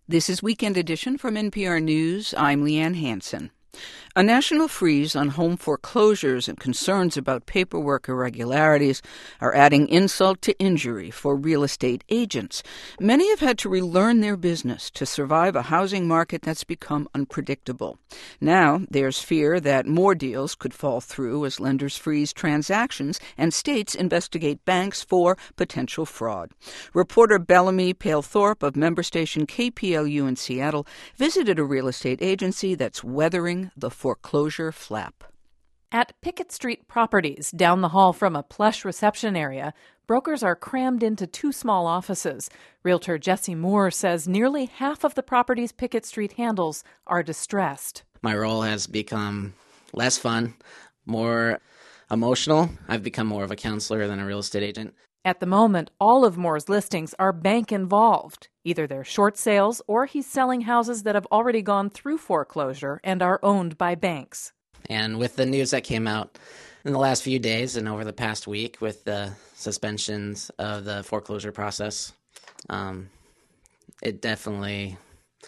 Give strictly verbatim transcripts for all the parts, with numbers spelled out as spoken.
This is Weekend Edition from N P R News. I'm Leanne Hansen. A national freeze on home foreclosures and concerns about paperwork irregularities are adding insult to injury for real estate agents. Many have had to relearn their business to survive a housing market that's become unpredictable. Now there's fear that more deals could fall through as lenders freeze transactions and states investigate banks for potential fraud. Reporter Bellamy Palethorpe of member station K P L U in Seattle visited a real estate agency that's weathering the foreclosure flap. At Pickett Street Properties, down the hall from a plush reception area, brokers are crammed into two small offices. Realtor Jesse Moore says nearly half of the properties Pickett Street handles are distressed. My role has become less fun, more emotional. I've become more of a counselor than a real estate agent. At the moment, all of Moore's listings are bank-involved. Either they're short sales or he's selling houses that have already gone through foreclosure and are owned by banks. And with the news that came out in the last few days and over the past week with the suspensions of the foreclosure process, um, it definitely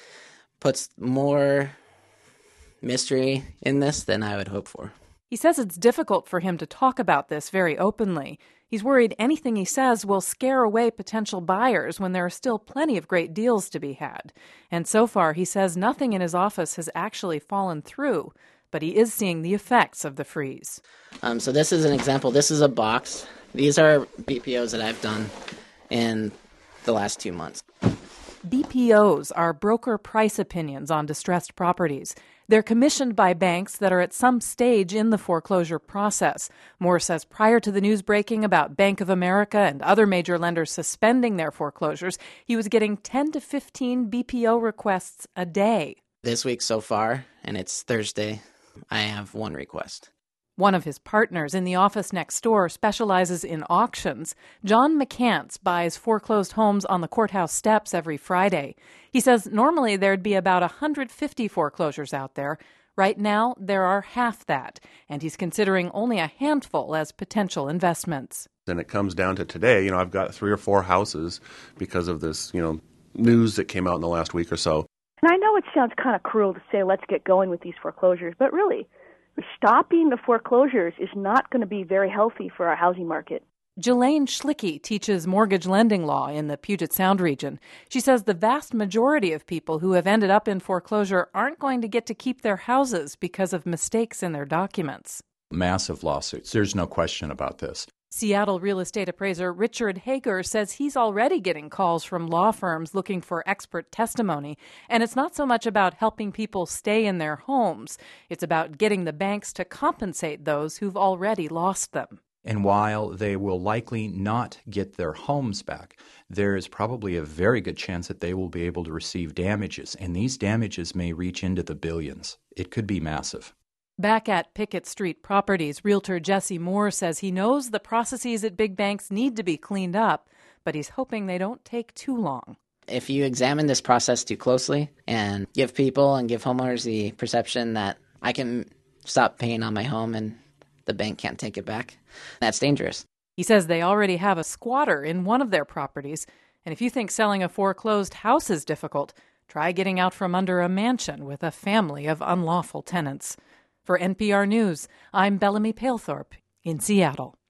puts more mystery in this than I would hope for. He says it's difficult for him to talk about this very openly. He's worried anything he says will scare away potential buyers when there are still plenty of great deals to be had. And so far, he says nothing in his office has actually fallen through, but he is seeing the effects of the freeze. Um, so this is an example. This is a box. These are B P Os that I've done in the last two months. B P Os are broker price opinions on distressed properties. They're commissioned by banks that are at some stage in the foreclosure process. Moore says prior to the news breaking about Bank of America and other major lenders suspending their foreclosures, he was getting ten to fifteen B P O requests a day. This week so far, and it's Thursday, I have one request. One of his partners in the office next door specializes in auctions. John McCants buys foreclosed homes on the courthouse steps every Friday. He says normally there'd be about one hundred fifty foreclosures out there. Right now, there are half that, and he's considering only a handful as potential investments. And it comes down to today, you know, I've got three or four houses because of this, you know, news that came out in the last week or so. And I know it sounds kind of cruel to say let's get going with these foreclosures, but really, stopping the foreclosures is not going to be very healthy for our housing market. Jelaine Schlicky teaches mortgage lending law in the Puget Sound region. She says the vast majority of people who have ended up in foreclosure aren't going to get to keep their houses because of mistakes in their documents. Massive lawsuits. There's no question about this. Seattle real estate appraiser Richard Hager says he's already getting calls from law firms looking for expert testimony. And it's not so much about helping people stay in their homes. It's about getting the banks to compensate those who've already lost them. And while they will likely not get their homes back, there is probably a very good chance that they will be able to receive damages. And these damages may reach into the billions. It could be massive. Back at Pickett Street Properties, realtor Jesse Moore says he knows the processes at big banks need to be cleaned up, but he's hoping they don't take too long. If you examine this process too closely and give people and give homeowners the perception that I can stop paying on my home and the bank can't take it back, that's dangerous. He says they already have a squatter in one of their properties, and if you think selling a foreclosed house is difficult, try getting out from under a mansion with a family of unlawful tenants. For N P R News, I'm Bellamy Palethorpe in Seattle.